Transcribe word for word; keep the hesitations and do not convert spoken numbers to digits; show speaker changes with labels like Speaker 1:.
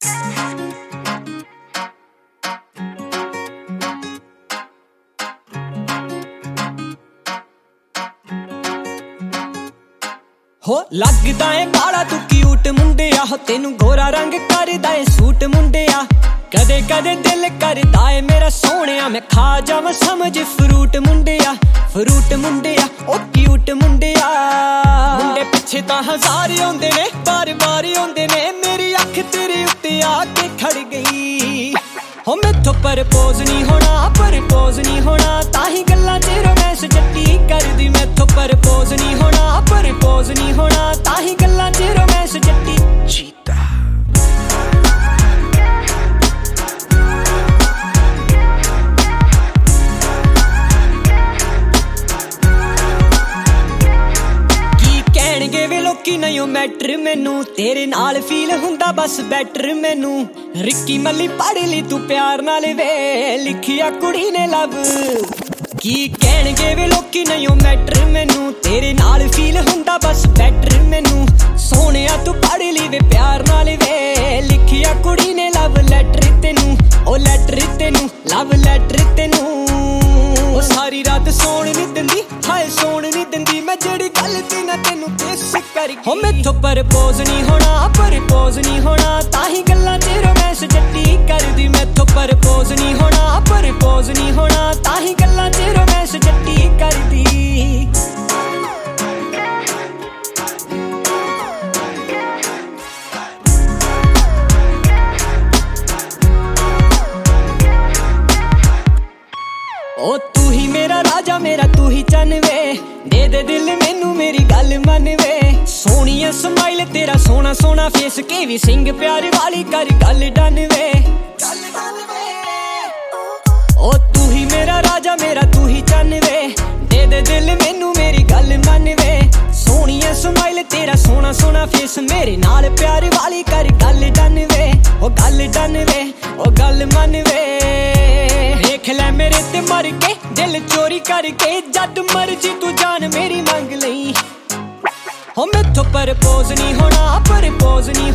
Speaker 1: ਹੋ ਲੱਗਦਾ ਏ ਕਾਲਾ ਤੂੰ ਕਿਊਟ ਮੁੰਡਿਆ, ਹੋ ਤੈਨੂੰ ਗੋਰਾ ਰੰਗ ਕਰਦਾ ਏ ਸੂਟ ਮੁੰਡਿਆ। ਕਦੇ ਕਦੇ ਦਿਲ ਕਰਦਾ ਏ ਮੇਰਾ ਸੋਹਣਿਆ ਮੈਂ ਖਾ ਜਾਵਾਂ ਸਮਝ ਫਰੂਟ ਮੁੰਡਿਆ, ਫਰੂਟ ਮੁੰਡਿਆ ਉਹ ਕਿਊਟ ਮੁੰਡਿਆ। ਮੁੰਡੇ ਪਿੱਛੇ ਤਾਂ ਹਜ਼ਾਰ ਆਉਂਦੇ ਨੇ, ਬਾਰ ਬਾਰ ਆਉਂਦੇ ਨੇ, ਮੇਰੀ ਅੱਖ ਤੇਰੇ ਉੱਤੇ ਆ ਕੇ ਖੜ ਗਈ। ਹੋ ਮੈਥੋਂ ਪਰਪੋਜ਼ ਨਹੀਂ ਹੋਣਾ, ਪਰਪੋਜ਼ ਨਹੀਂ ਹੋਣਾ, ਤਾਂ ਹੀ ਗੱਲਾਂ ਚ ਰੋਮੈਂਸ ਜੱਟੀ ਕਰਦੀ। ਮੈਥੋਂ ਪਰਪੋਜ਼ ਨਹੀਂ ਹੋਣਾ, ਪਰਪੋਜ਼ ਨਹੀਂ ਹੋਣਾ, ਤਾਂ ਹੀ ਗੱਲਾਂ ਚ ਰੋਮੈਂਸ ਜੱਟੀ। ਚੀਤਾ ਕੀ ਕਹਿਣਗੇ ਵੇ ਲੋਕੀ ਨਹੀਂ ਉਹ ਮੈਟਰ ਮੈਨੂੰ, ਤੇਰੇ ਨਾਲ ਫੀਲ ਹੁੰਦਾ ਬਸ ਬੈਟਰ ਮੈਨੂੰ। ਰਿੱਕੀ ਮੱਲੀ ਪੜ੍ਹ ਲਈ ਤੂੰ ਪਿਆਰ ਨਾਲ ਵੇ, ਲਿਖਿਆ ਕੁੜੀ ਨੇ ਲਵ। ਕੀ ਕਹਿਣਗੇ ਵੇ ਲੋਕੀ ਨਹੀਂ ਉਹ ਮੈਟਰ ਮੈਨੂੰ, ਤੇਰੇ ਨਾਲ ਫੀਲ ਹੁੰਦਾ ਬਸ ਬੈਟਰ ਮੈਨੂੰ। ਸੋਹਣਿਆ ਤੂੰ ਪੜ੍ਹ ਲਈ ਵੇ ਪਿਆਰ ਨਾਲ ਵੇ, ਲਿਖਿਆ ਕੁੜੀ ਨੇ ਲਵ ਲੈਟਰ ਤੈਨੂੰ, ਉਹ ਲੈਟਰ ਤੈਨੂੰ, ਲਵ ਲੈਟਰ ਤੈਨੂੰ। ਉਹ ਸਾਰੀ ਰਾਤ ਸੌਣ ਨੀ ਦਿੰਦੀ, ਹਾਏ ਸੌਣ ਨੀ ਦਿੰਦੀ, ਮੈਂ ਜਿਹੜੀ ਗੱਲ ਤੇ ਨਾ ਤੈਨੂੰ ਕਿਸ ਕਰ ਗਈ। ਹੋ ਮੈਥੋਂ ਪਰਪੋਜ਼ ਨਹੀਂ ਹੋਣਾ, ਪਰਪੋਜ਼ ਨਹੀਂ ਹੋਣਾ, ਤਾਂ ਹੀ ਗੱਲਾਂ ਚ ਰੋਮੈਂਸ ਜੱਟੀ ਕਰਦੀ। ਮੈਥੋਂ ਪਰਪੋਜ਼ ਨਹੀਂ ਹੋਣਾ, ਪਰਪੋਜ਼ ਨਹੀਂ ਹੋਣਾ, ਤਾਂ ਹੀ ਗੱਲਾਂ ਚ ਰੋਮੈਂਸ ਜੱਟੀ ਕਰਦੀ। ਓ ਤੂੰ ਹੀ ਮੇਰਾ ਰਾਜਾ, ਮੇਰਾ ਤੂੰ ਹੀ ਚੰਨ ਵੇ, ਦੇ ਦੇ ਦਿਲ ਮੈਨੂੰ ਮੇਰੀ ਗੱਲ ਮੰਨ ਵੇ। ਸੋਹਣੀਆ ਸਮਾਈਲ ਤੇਰਾ ਸੋਹਣਾ ਸੋਹਣਾ ਫੇਸ, ਕੇ ਵੀ ਸਿੰਘ ਪਿਆਰ ਵਾਲੀ ਕਰ ਗੱਲ ਡਨ ਵੇ, ਗੱਲ ਡਨ ਵੇ। ਓ ਤੂੰ ਹੀ ਮੇਰਾ ਰਾਜਾ, ਮੇਰਾ ਤੂੰ ਹੀ ਚੰਨ ਵੇ, ਦੇ ਦੇ ਦਿਲ ਮੈਨੂੰ ਮੇਰੀ ਗੱਲ ਮੰਨ ਵੇ। ਸੋਹਣੀਆ ਸਮਾਈਲ ਤੇਰਾ ਸੋਹਣਾ ਸੋਹਣਾ ਫੇਸ, ਮੇਰੇ ਨਾਲ ਪਿਆਰ ਵਾਲੀ ਕਰ ਗੱਲ ਡਨ ਵੇ, ਉਹ ਗੱਲ ਡਨ ਵੇ, ਉਹ ਗੱਲ ਮੰਨ ਵੇ। ਦੇਖ ਲੈ ਮੇਰੇ ਤੇ ਮਰ ਕੇ ਦਿਲ ਚੋਰੀ ਕਰਕੇ, ਜਦ ਮਰਜੀ ਤੂੰ ਜਾਨ ਮੇਰੀ ਮੰਗ ਲਈ। ਹੋ ਮੈਥੋਂ ਪਰਪੋਜ਼ ਨਹੀਂ ਹੋਣਾ, ਪਰਪੋਜ਼ ਨਹੀਂ